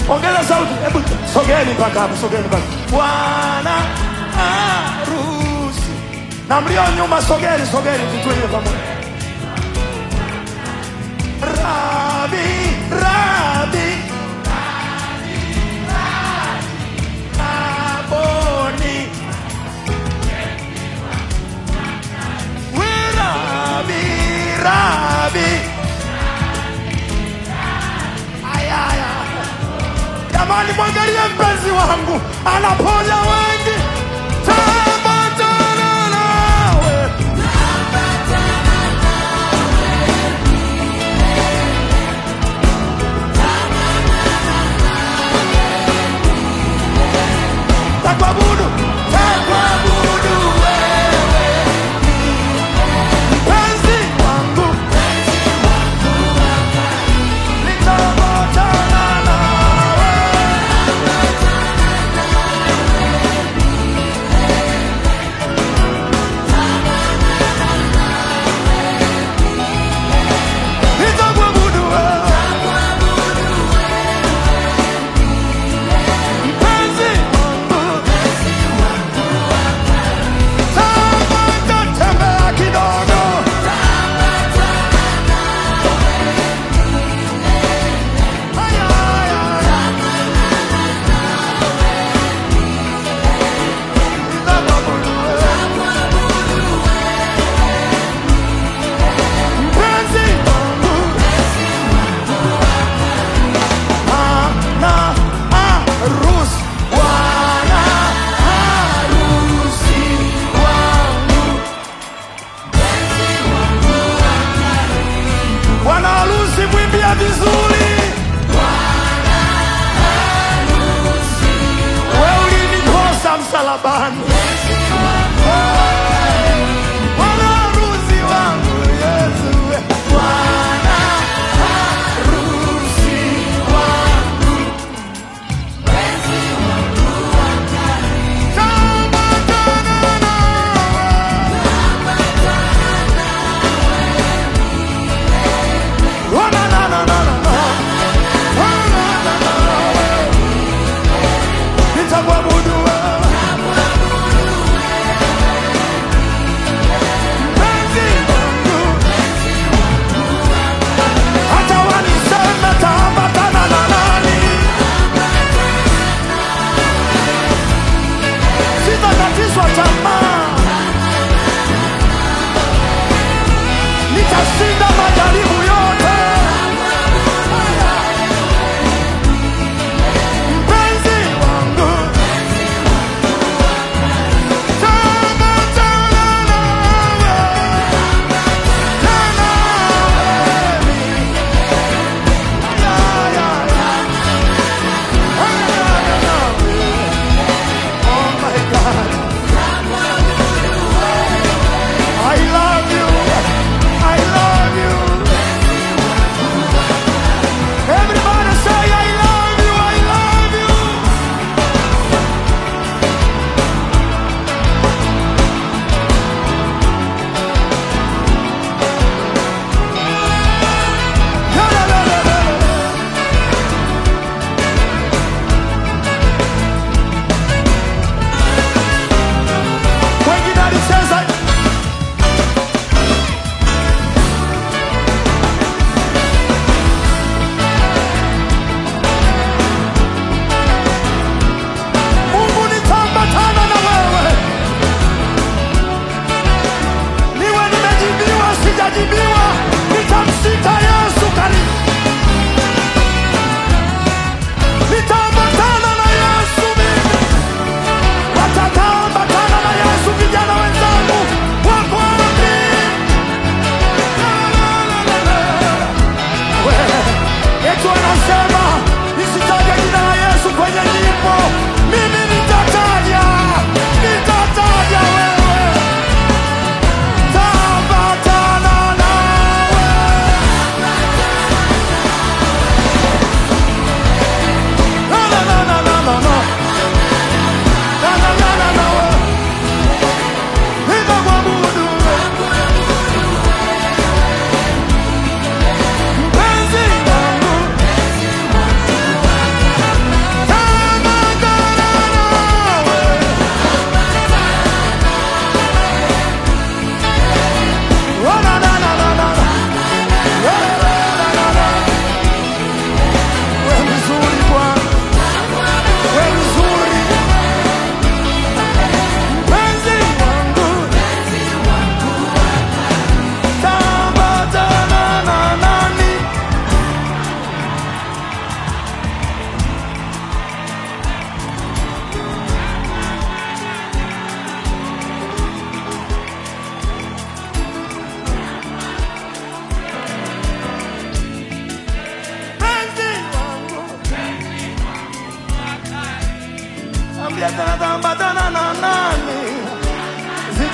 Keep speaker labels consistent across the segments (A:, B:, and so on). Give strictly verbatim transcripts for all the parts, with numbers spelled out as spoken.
A: Ongeza sauti. Hebu sogeni mpaka hapo, sogeni mpaka. Bwana harusi. Na mlio nyuma sogeni, sogeni tutulie pamoja. Rabi, Rabi, Raboni, we Rabi, Rabi. Ayaya, jamani, mwangalie mpenzi wangu anaponya wengi. Takwabudu, takwabudu wewe, mpenzi wangu, nitaambatana nawe,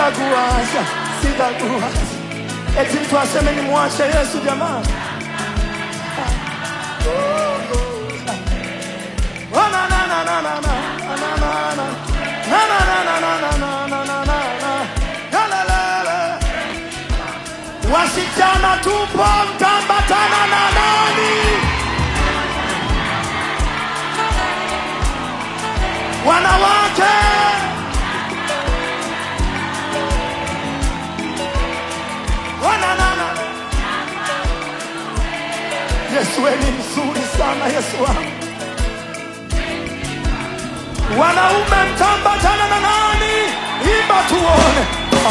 A: sitakuacha, sitakuacha. Eti mtu aseme ni mwache Yesu jamani. Oh na na na na na na na na na na na na na na na na na na. Wasichana tupo, mtambatana na nani? Wanawake wananana. Yesu ni mzuri sana, Yesu wangu. Wanaume mtambatana na nani? Imba tuone.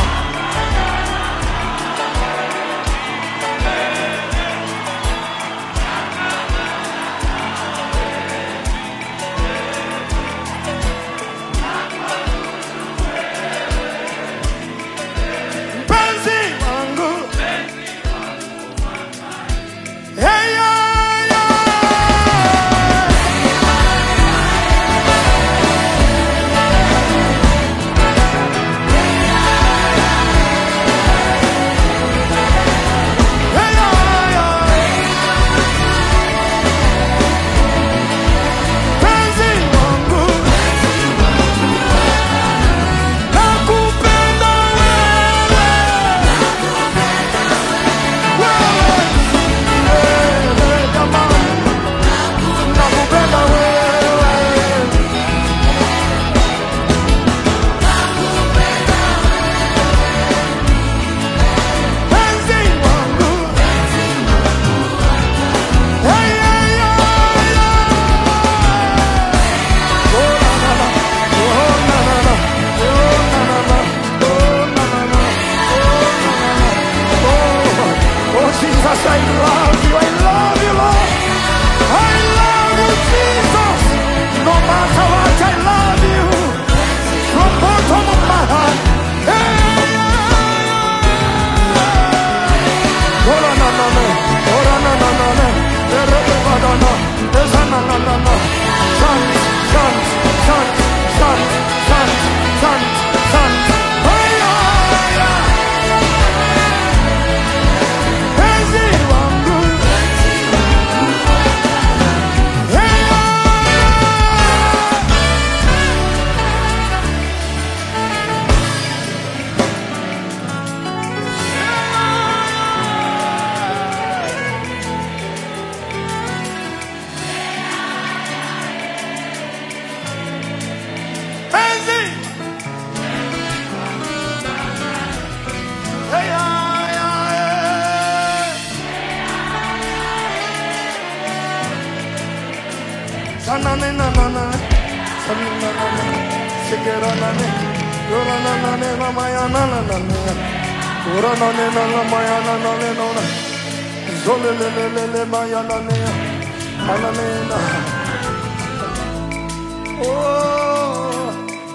A: Oh,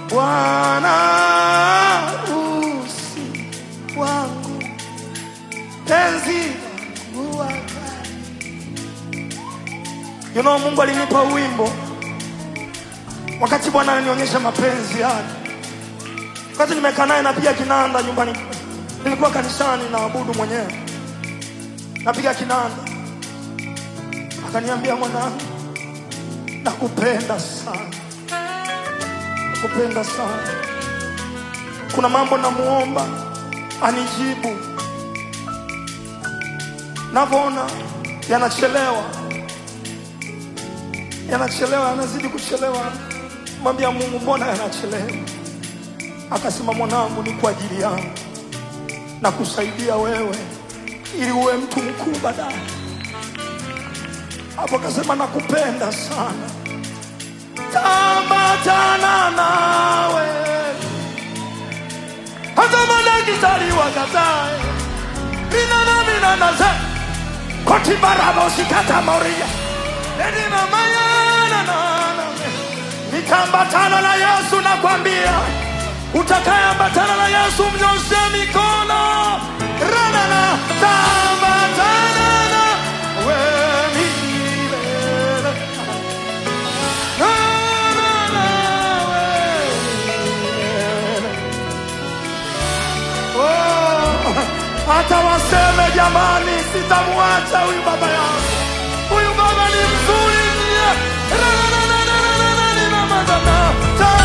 A: Bwana usi wangu, penzi wangu wa kale. You know, Mungu alinipa wimbo wakati Bwana ananionyesha mapenzi yake. Wakati nimekaa naye napiga kinanda nyumbani. Nilikuwa kanisani naabudu mwenyewe. Napiga kinanda. Akaniambia, mwanangu, nakupenda sana. Nakupenda sana. Kuna mambo namuomba anijibu. Navona yanachelewa. Yanachelewa, yanazidi kuchelewa. Mwambia Mungu, mbona yanachelewa? Akasema, mwanangu, ni kwa ajili yangu. Na kusaidia wewe ili uwe mtu mkuu baadaye. Hapo akasema, nakupenda sana. Tambatana nawe hata madakitari wakatae. Minana minana ze koti barabo sikata moria. Edina mayana na nitambatana na Yesu, nakwambia. Utakayeambatana na Yesu mnyoshe mikono. Ranana tambatana na wewe milele. Na na na wewe milele. hata waseme jamani, sitamwacha huyu baba yangu. Huyu baba ni mzuri.